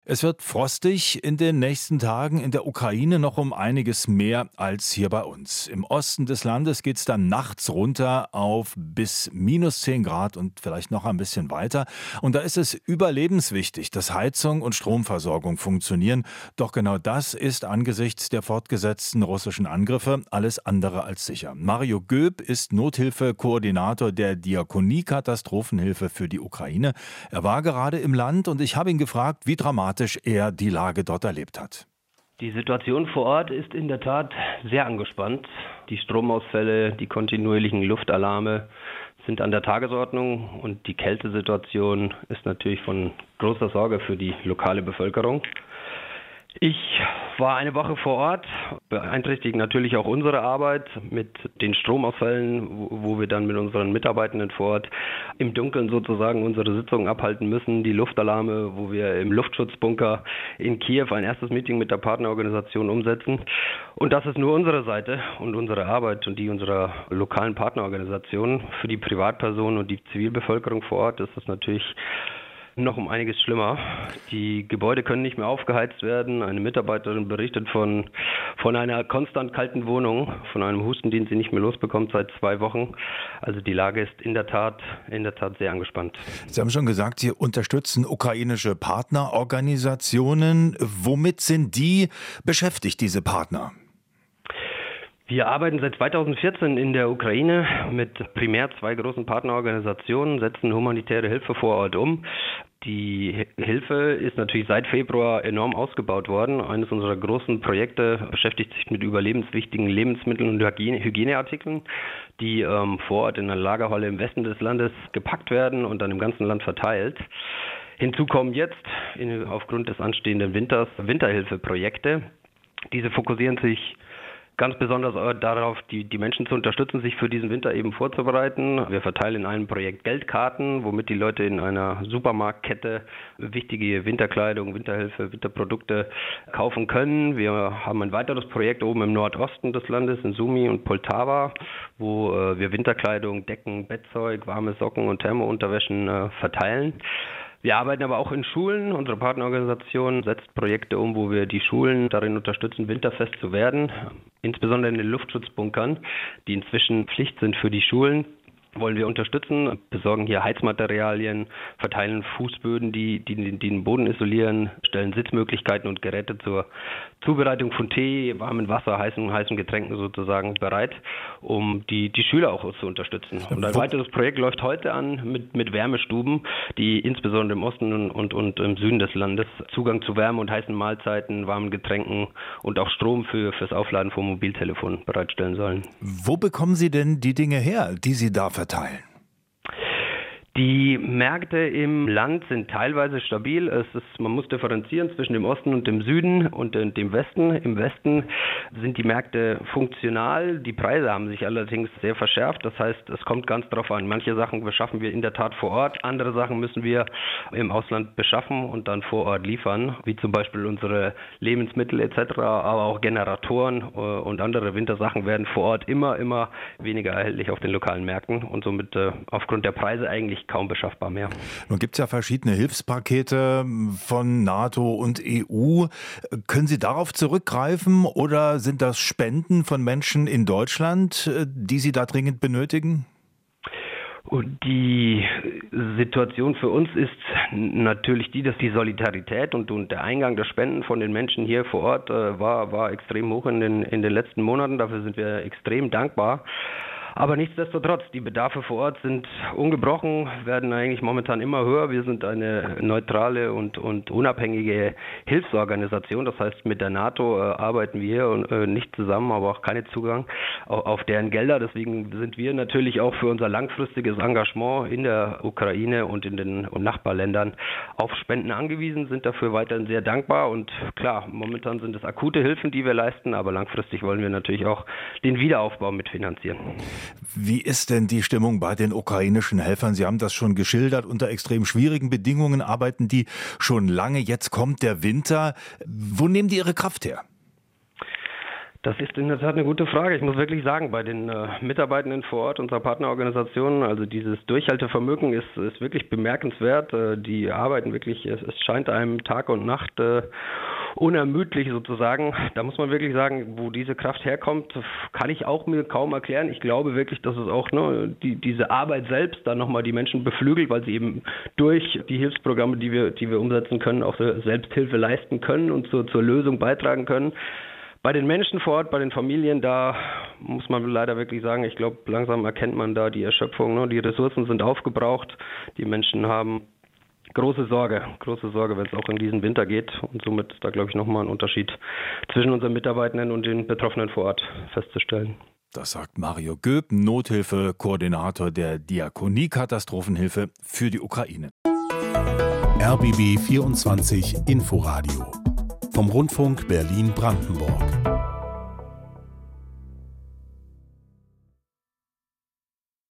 Es wird frostig in den nächsten Tagen in der Ukraine noch um einiges mehr als hier bei uns. Im Osten des Landes geht es dann nachts runter auf bis minus 10 Grad und vielleicht noch ein bisschen weiter. Und da ist es überlebenswichtig, dass Heizung und Stromversorgung funktionieren. Doch genau das ist angesichts der fortgesetzten russischen Angriffe alles andere als sicher. Mario Göb ist Nothilfekoordinator der Diakonie-Katastrophenhilfe für die Ukraine. Er war gerade im Land und ich habe ihn gefragt, wie dramatisch er die Lage dort erlebt hat. Die Situation vor Ort ist in der Tat sehr angespannt. Die Stromausfälle, die kontinuierlichen Luftalarme sind an der Tagesordnung und die Kältesituation ist natürlich von großer Sorge für die lokale Bevölkerung. Ich war eine Woche vor Ort, beeinträchtigt natürlich auch unsere Arbeit mit den Stromausfällen, wo wir dann mit unseren Mitarbeitenden vor Ort im Dunkeln sozusagen unsere Sitzungen abhalten müssen, die Luftalarme, wo wir im Luftschutzbunker in Kiew ein erstes Meeting mit der Partnerorganisation umsetzen. Und das ist nur unsere Seite und unsere Arbeit und die unserer lokalen Partnerorganisationen. Für die Privatpersonen und die Zivilbevölkerung vor Ort ist das natürlich noch um einiges schlimmer. Die Gebäude können nicht mehr aufgeheizt werden. Eine Mitarbeiterin berichtet von einer konstant kalten Wohnung, von einem Husten, den sie nicht mehr losbekommt seit 2 Wochen. Also die Lage ist in der Tat sehr angespannt. Sie haben schon gesagt, Sie unterstützen ukrainische Partnerorganisationen. Womit sind die beschäftigt, diese Partner? Wir arbeiten seit 2014 in der Ukraine mit primär 2 großen Partnerorganisationen, setzen humanitäre Hilfe vor Ort um. Die Hilfe ist natürlich seit Februar enorm ausgebaut worden. Eines unserer großen Projekte beschäftigt sich mit überlebenswichtigen Lebensmitteln und Hygieneartikeln, die vor Ort in einer Lagerhalle im Westen des Landes gepackt werden und dann im ganzen Land verteilt. Hinzu kommen jetzt aufgrund des anstehenden Winters Winterhilfeprojekte. Diese fokussieren sich ganz besonders darauf, die Menschen zu unterstützen, sich für diesen Winter eben vorzubereiten. Wir verteilen in einem Projekt Geldkarten, womit die Leute in einer Supermarktkette wichtige Winterkleidung, Winterhilfe, Winterprodukte kaufen können. Wir haben ein weiteres Projekt oben im Nordosten des Landes, in Sumy und Poltava, wo wir Winterkleidung, Decken, Bettzeug, warme Socken und Thermounterwäschen verteilen. Wir arbeiten aber auch in Schulen. Unsere Partnerorganisation setzt Projekte um, wo wir die Schulen darin unterstützen, winterfest zu werden. Insbesondere in den Luftschutzbunkern, die inzwischen Pflicht sind für die Schulen, wollen wir unterstützen, besorgen hier Heizmaterialien, verteilen Fußböden, die den Boden isolieren, stellen Sitzmöglichkeiten und Geräte zur Zubereitung von Tee, warmem Wasser, heißen Getränken sozusagen bereit, um die Schüler auch zu unterstützen. Und ein weiteres Projekt läuft heute an mit Wärmestuben, die insbesondere im Osten und im Süden des Landes Zugang zu Wärme und heißen Mahlzeiten, warmen Getränken und auch Strom fürs Aufladen von Mobiltelefonen bereitstellen sollen. Wo bekommen Sie denn die Dinge her, die Sie da verteilen? Die Märkte im Land sind teilweise stabil. Man muss differenzieren zwischen dem Osten und dem Süden und dem Westen. Im Westen sind die Märkte funktional. Die Preise haben sich allerdings sehr verschärft. Das heißt, es kommt ganz drauf an. Manche Sachen beschaffen wir in der Tat vor Ort. Andere Sachen müssen wir im Ausland beschaffen und dann vor Ort liefern, wie zum Beispiel unsere Lebensmittel etc., aber auch Generatoren und andere Wintersachen werden vor Ort immer weniger erhältlich auf den lokalen Märkten und somit aufgrund der Preise eigentlich kaum beschaffbar mehr. Nun gibt es ja verschiedene Hilfspakete von NATO und EU. Können Sie darauf zurückgreifen oder sind das Spenden von Menschen in Deutschland, die Sie da dringend benötigen? Und die Situation für uns ist natürlich die, dass die Solidarität und der Eingang der Spenden von den Menschen hier vor Ort war extrem hoch in den letzten Monaten. Dafür sind wir extrem dankbar. Aber nichtsdestotrotz, die Bedarfe vor Ort sind ungebrochen, werden eigentlich momentan immer höher. Wir sind eine neutrale und unabhängige Hilfsorganisation. Das heißt, mit der NATO arbeiten wir hier nicht zusammen, aber auch keinen Zugang auf deren Gelder. Deswegen sind wir natürlich auch für unser langfristiges Engagement in der Ukraine und in den Nachbarländern auf Spenden angewiesen, sind dafür weiterhin sehr dankbar. Und klar, momentan sind es akute Hilfen, die wir leisten, aber langfristig wollen wir natürlich auch den Wiederaufbau mitfinanzieren. Wie ist denn die Stimmung bei den ukrainischen Helfern? Sie haben das schon geschildert. Unter extrem schwierigen Bedingungen arbeiten die schon lange. Jetzt kommt der Winter. Wo nehmen die ihre Kraft her? Das ist in der Tat eine gute Frage. Ich muss wirklich sagen, bei den Mitarbeitenden vor Ort unserer Partnerorganisationen, also dieses Durchhaltevermögen ist wirklich bemerkenswert. Die arbeiten wirklich, es scheint einem Tag und Nacht unermüdlich sozusagen. Da muss man wirklich sagen, wo diese Kraft herkommt, kann ich auch mir kaum erklären. Ich glaube wirklich, dass es auch diese Arbeit selbst dann nochmal die Menschen beflügelt, weil sie eben durch die Hilfsprogramme, die wir umsetzen können, auch Selbsthilfe leisten können und zur Lösung beitragen können. Bei den Menschen vor Ort, bei den Familien, da muss man leider wirklich sagen, ich glaube, langsam erkennt man da die Erschöpfung. Die Ressourcen sind aufgebraucht. Die Menschen haben große Sorge, wenn es auch in diesen Winter geht. Und somit ist da, glaube ich, nochmal ein Unterschied zwischen unseren Mitarbeitenden und den Betroffenen vor Ort festzustellen. Das sagt Mario Göb, Nothilfe-Koordinator der Diakonie-Katastrophenhilfe für die Ukraine. RBB 24 Inforadio vom Rundfunk Berlin-Brandenburg.